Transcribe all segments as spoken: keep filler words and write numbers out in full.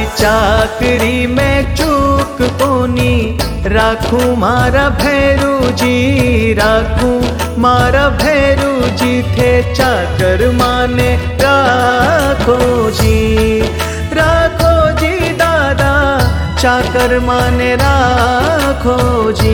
चाकरी में चूक कोनी, राखू मारा भैरू जी, राखू मारा भैरू जी थे चाकर माने राखो जी, राखो जी दादा चाकर माने राखो जी।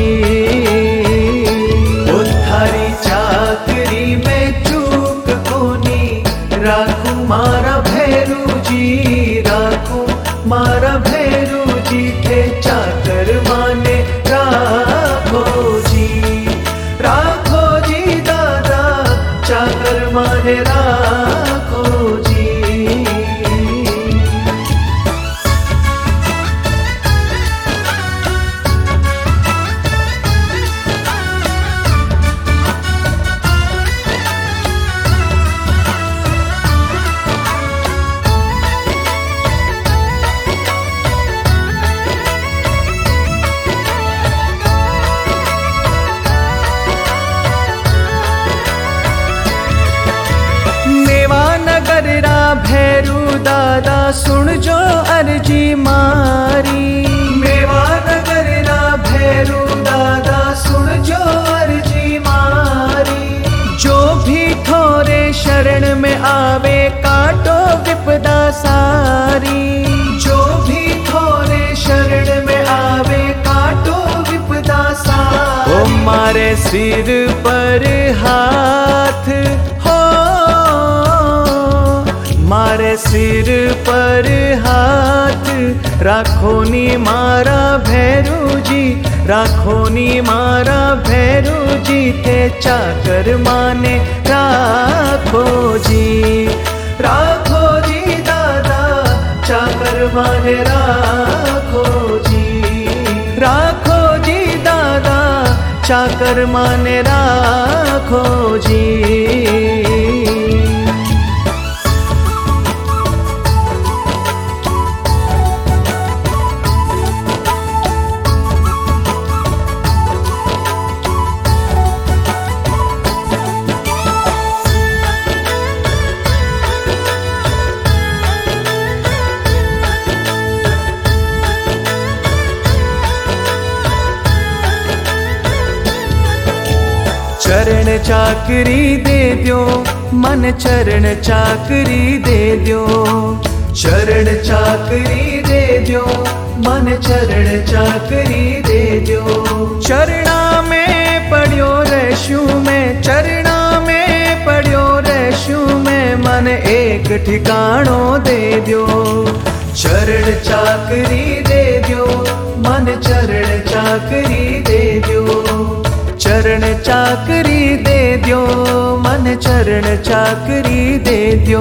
उधारी चाकरी में चूक कोनी, राखू मारा भैरू जी, राखू मारा भैरू जी थे चाकर माने राखो जी, राखो जी दादा चाकर माने राखो जी। भैरू दादा सुन जो अर्जी मारी, मेवा नगर रा भैरू दादा सुन जो अर्जी मारी, जो भी थोरे शरण में आवे काटो विपदा सारी, जो भी थोरे शरण में आवे काटो विपदा सारी। ओ मारे सिर पर हाथ हो, मारे सिर पर हाथ राखो नी मारा भैरू जी, राखो नी मारा भैरू जी थे चाकर माने राखो जी, राखो जी दादा चाकर माने राखो जी, राखो जी दादा चाकर माने राखो जी। चरण चाकरी दे दियो मन, चरण चाकरी दे दियो, चरण चाकरी दे दियो मन, चरण चाकरी दे दियो। चरणा में पढ़ियो रहशु में, चरणा में पढ़ियो रहशु में, मन एक ठिकाणो दे दियो, चरण चाकरी दे दियो मन, चरण चाकरी दे दियो, चरण चाकरी दे दियो मन, चरण चाकरी दे दियो।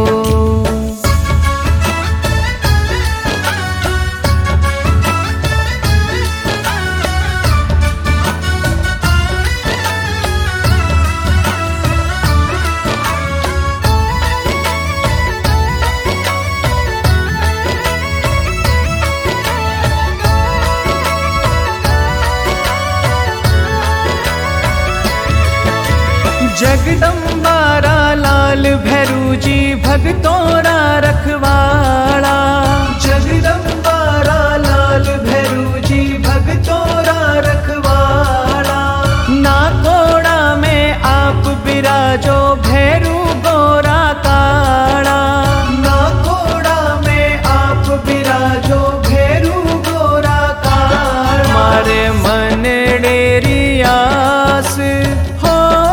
जगदम्बारा लाल भैरू जी भगतोरा रखवाड़ा, जगदम्बारा लाल भैरू जी भगतोरा रखवाड़ा, ना कोड़ा में आप बिराजो भैरू गोरा काड़ा, ना कोड़ा में आप बिराजो भैरू गोरा काड़ा। मारे मन डेरी आस हो,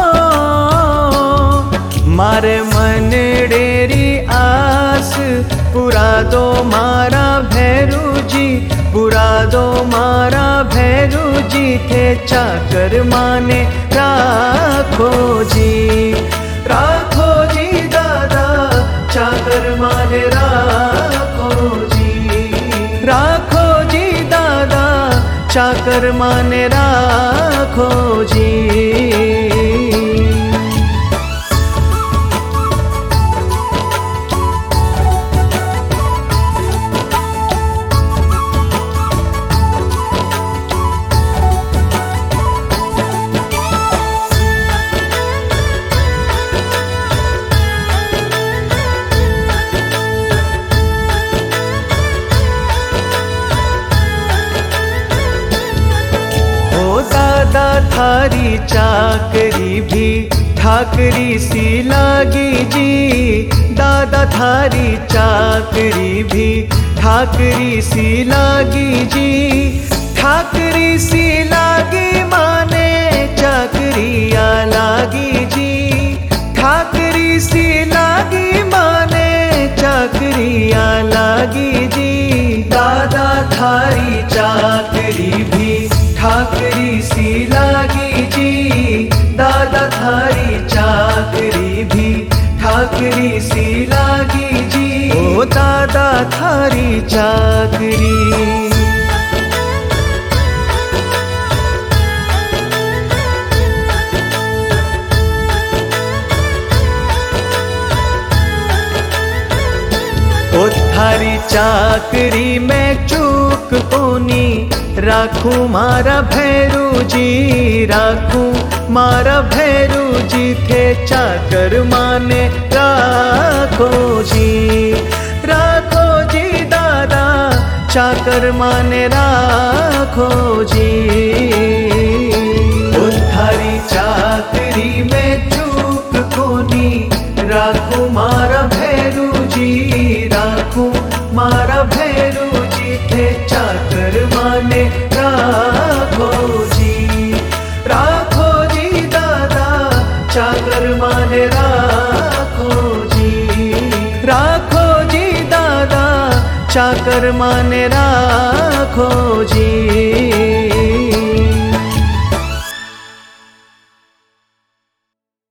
मारे मन डेरी आस पुरा दो मारा भैरू जी, पुरा दो मारा भैरू जी थे चाकर माने राखो जी, राखो जी दादा चाकर माने राखो जी, राखो जी दादा चाकर माने राखो जी। थारी चाकरी भी ठाकरी सी लागी जी। दादा थारी चाकरी भी ठाकरी सी लागी जी। ठाकरी सी लागी माने चाकरिया लागी जी। ठाकरी सी लागी माने चाकरिया लागी जी। दादा थारी चाकरी भी ठाकरी सी लागी जी। दादा थारी चाकरी भी ठाकरी सी लागी जी। ओ दादा थारी चाकरी। ओ थारी चाकरी में चूक कोनी राखू मारा भैरू जी। राखू मारा भैरू जी थे चाकर माने राखो जी। राखो जी दादा चाकर माने राखो जी। ओ थारी चाकरी में चूक कोनी राखू मारा भैरू जी। राखू मारा भैरू जी थे चाकर माने राखो जी। राखो जी दादा चाकर माने राखो जी। राखो जी दादा चाकर माने राखो जी।